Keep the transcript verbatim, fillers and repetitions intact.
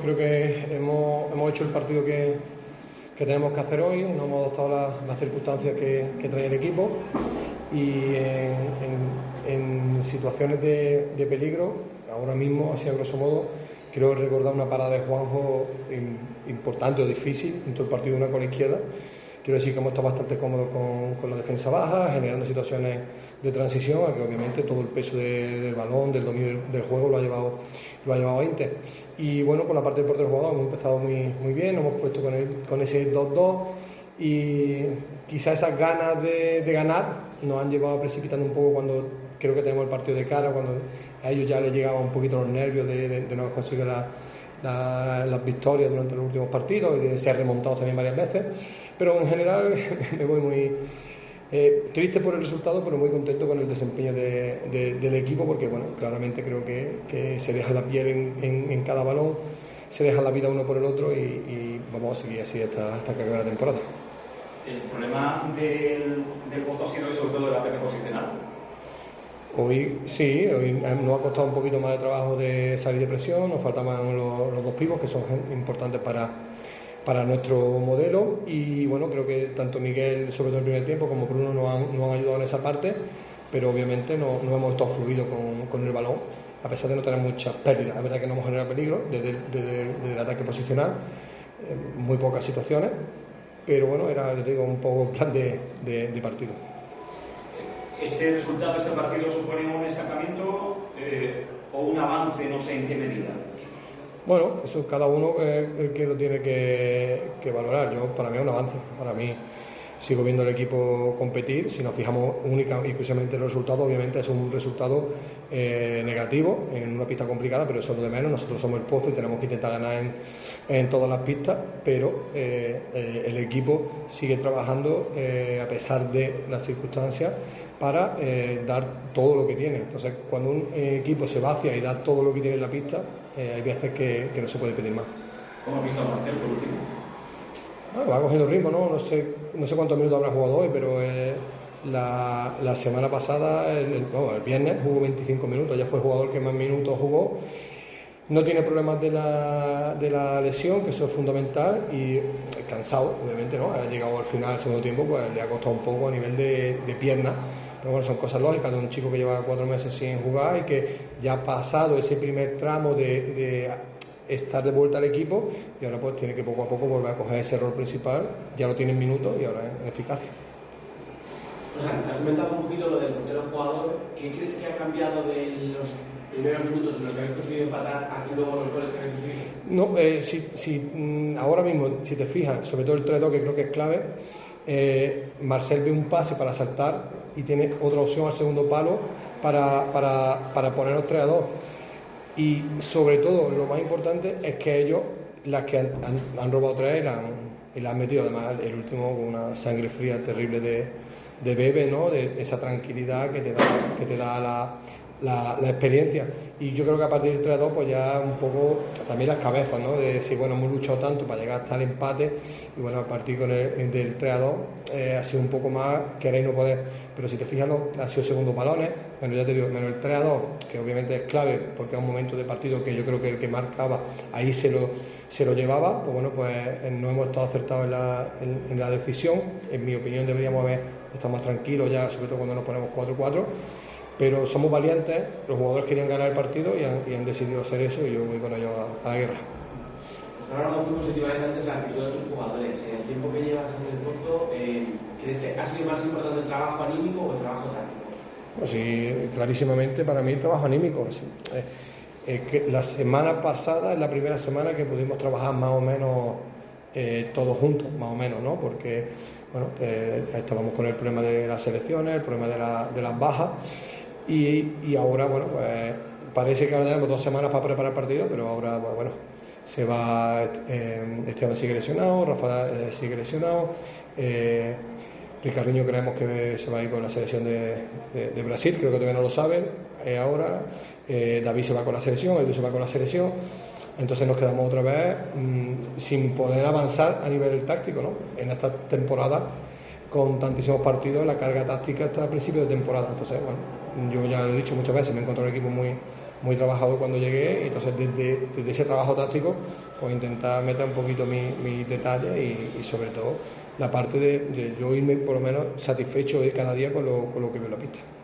creo que hemos, hemos hecho el partido que, que tenemos que hacer hoy, no hemos adoptado las, las circunstancias que, que trae el equipo y en, en, en situaciones de, de peligro, ahora mismo, así a grosso modo, quiero recordar una parada de Juanjo importante o difícil en todo el partido, una con la izquierda. Quiero decir que hemos estado bastante cómodos con, con la defensa baja, generando situaciones de transición, a que obviamente todo el peso de, del balón, del dominio del, del juego lo ha llevado lo ha llevado Inter. Y bueno, por la parte del portero jugador hemos empezado muy, muy bien, nos hemos puesto con, el, con ese dos dos y quizás esas ganas de, de ganar nos han llevado precipitando un poco cuando creo que tenemos el partido de cara, cuando a ellos ya les llegaban un poquito los nervios de, de, de no conseguir la La, las victorias durante los últimos partidos y de ser remontados también varias veces, pero en general me voy muy eh, triste por el resultado, pero muy contento con el desempeño de, de, del equipo, porque bueno, claramente creo que, que se deja la piel en, en, en cada balón, se deja la vida uno por el otro y, y vamos a seguir así hasta, hasta que acabe la temporada. El problema del, del puesto ha sido sobre todo el ataque posicional. Hoy sí, hoy nos ha costado un poquito más de trabajo de salir de presión, nos faltaban los, los dos pivos que son importantes para, para nuestro modelo y bueno, creo que tanto Miguel, sobre todo en el primer tiempo, como Bruno nos han, nos han ayudado en esa parte, pero obviamente no, no hemos estado fluidos con, con el balón, a pesar de no tener muchas pérdidas. Es verdad que no hemos generado peligro desde, desde, desde el ataque posicional, eh, muy pocas situaciones, pero bueno, era, les digo, un poco plan de, de, de partido. ¿Este resultado de este partido supone un estancamiento eh, o un avance, no sé en qué medida? Bueno, eso cada uno es el que lo tiene que, que valorar. Yo, para mí es un avance. Para mí sigo viendo al equipo competir. Si nos fijamos única y exclusivamente en el resultado, obviamente es un resultado eh, negativo en una pista complicada, pero eso es lo de menos. Nosotros somos el Pozo y tenemos que intentar ganar en, en todas las pistas, pero eh, eh, el equipo sigue trabajando eh, a pesar de las circunstancias para eh, dar todo lo que tiene. Entonces, cuando un eh, equipo se vacia y da todo lo que tiene en la pista, eh, hay veces que, que no se puede pedir más. ¿Cómo has visto a Marcel por último? Bueno, va cogiendo ritmo, ¿no? No sé, no sé cuántos minutos habrá jugado hoy, pero eh, la, la semana pasada, el, el, bueno, el viernes, jugó veinticinco minutos, ya fue el jugador que más minutos jugó. No tiene problemas de la, de la lesión, que eso es fundamental, y cansado, obviamente, ¿no? Ha llegado al final del segundo tiempo, pues le ha costado un poco a nivel de, de pierna. Pero bueno, son cosas lógicas de un chico que lleva cuatro meses sin jugar y que ya ha pasado ese primer tramo de, de estar de vuelta al equipo y ahora pues tiene que poco a poco volver a coger ese rol principal. Ya lo tiene en minutos y ahora en eficacia. O sea, has comentado un poquito lo del portero jugador. ¿Qué crees que ha cambiado de los primeros minutos en los que habéis conseguido empatar a que luego los goles que habéis conseguido? No, eh, si, si, ahora mismo, si te fijas, sobre todo el tres dos, que creo que es clave, eh, Marcel ve un pase para saltar y tiene otra opción al segundo palo para, para, para ponernos tres a dos. Y sobre todo, lo más importante es que ellos, las que han, han, han robado tres, y la han, y la han metido, además el último con una sangre fría terrible de, de Bebe, ¿no? De esa tranquilidad que te da, que te da la, la, la experiencia. Y yo creo que a partir del tres a dos pues ya un poco también las cabezas, ¿no? De decir, bueno, hemos luchado tanto para llegar hasta el empate y bueno, a partir con el, del tres a dos eh, ha sido un poco más querer y no poder. Pero si te fijas, lo, ha sido segundos balones, bueno, ya te digo, menos el tres a dos, que obviamente es clave porque es un momento de partido que yo creo que el que marcaba ahí se lo, se lo llevaba, pues bueno, pues no hemos estado acertados en la, en, en la decisión. En mi opinión deberíamos haber estado más tranquilos ya, sobre todo cuando nos ponemos cuatro cuatro. Pero somos valientes, los jugadores querían ganar el partido y han, y han decidido hacer eso y yo voy con ellos a, a la guerra. Has hablado muy positivamente antes la actitud de tus jugadores. En el tiempo que llevas en el Pozo, eh, ¿crees que ha sido más importante el trabajo anímico o el trabajo táctico? Pues sí, clarísimamente para mí el trabajo anímico. Sí. Eh, eh, que la semana pasada es la primera semana que pudimos trabajar más o menos eh, todos juntos, más o menos, ¿no? Porque bueno, eh, estábamos con el problema de las selecciones, el problema de, la, de las bajas. Y, y ahora, bueno, pues parece que ahora tenemos dos semanas para preparar el partido, pero ahora, bueno, se va, eh, Esteban sigue lesionado, Rafa eh, sigue lesionado, eh, Ricardinho creemos que se va a ir con la selección de, de, de Brasil, creo que todavía no lo saben, eh, ahora, eh, David se va con la selección, Edu se va con la selección, entonces nos quedamos otra vez mmm, sin poder avanzar a nivel táctico, ¿no? En esta temporada, con tantísimos partidos, la carga táctica está a principio de temporada, entonces, bueno, yo ya lo he dicho muchas veces, me he encontrado un equipo muy, muy trabajado cuando llegué, y entonces desde, desde ese trabajo táctico pues intentar meter un poquito mis mi detalles y, y sobre todo la parte de, de yo irme por lo menos satisfecho de cada día con lo, con lo que veo en la pista.